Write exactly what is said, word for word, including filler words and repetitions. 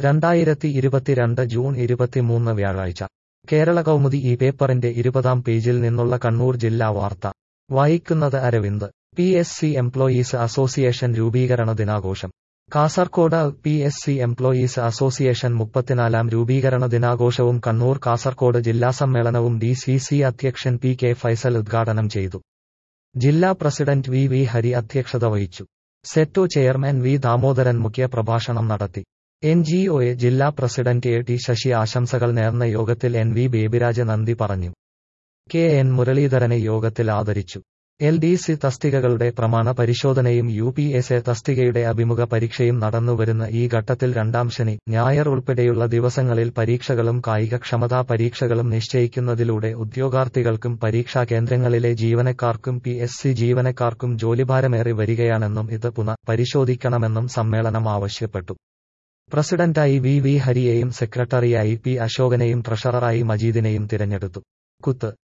രണ്ടായിരത്തി ഇരുപത്തിരണ്ട് ജൂൺ ഇരുപത്തിമൂന്ന് വ്യാഴാഴ്ച കേരള കൗമുദി ഈ പേപ്പറിന്റെ ഇരുപതാം പേജിൽ നിന്നുള്ള കണ്ണൂർ ജില്ലാ വാർത്ത വായിക്കുന്നത് Aravind. P S C employees association രൂപീകരണ ദിനാഘോഷം. Kasaragod. P S C employees association മുപ്പത്തിനാലാം രൂപീകരണ ദിനാഘോഷവും കണ്ണൂർ കാസർകോട് ജില്ലാ സമ്മേളനവും ഡി സി സി അധ്യക്ഷൻ പി കെ ഫൈസൽ ഉദ്ഘാടനം ചെയ്തു. ജില്ലാ പ്രസിഡന്റ് വി വി ഹരി അധ്യക്ഷത വഹിച്ചു. സെറ്റോ ചെയർമാൻ വി ദാമോദരൻ മുഖ്യ പ്രഭാഷണം നടത്തി. എൻ ജി ഒ എ ജില്ലാ പ്രസിഡന്റ് എ ടി ശശി ആശംസകൾ നേർന്ന യോഗത്തിൽ എൻ വി ബേബിരാജ് നന്ദി പറഞ്ഞു. കെ എൻ മുരളീധരനെ യോഗത്തിൽ ആദരിച്ചു. എൽ ഡി സി തസ്തികകളുടെ പ്രമാണ പരിശോധനയും യു പി എസ് എ തസ്തികയുടെ അഭിമുഖ പരീക്ഷയും നടന്നുവരുന്ന ഈ ഘട്ടത്തിൽ രണ്ടാം ശനി, ഞായർ ഉൾപ്പെടെയുള്ള ദിവസങ്ങളിൽ പരീക്ഷകളും കായികക്ഷമതാ പരീക്ഷകളും നിശ്ചയിക്കുന്നതിലൂടെ ഉദ്യോഗാർത്ഥികൾക്കും പരീക്ഷാ കേന്ദ്രങ്ങളിലെ ജീവനക്കാർക്കും പി എസ് സി ജീവനക്കാർക്കും ജോലിഭാരമേറി വരികയാണെന്നും ഇത് പുനഃ പരിശോധിക്കണമെന്നും സമ്മേളനം ആവശ്യപ്പെട്ടു. പ്രസിഡന്റായി വി വി ഹരിയെയും സെക്രട്ടറിയായി പി അശോകനെയും ട്രഷററായി മജീദിനെയും തിരഞ്ഞെടുത്തു. കുത്ത്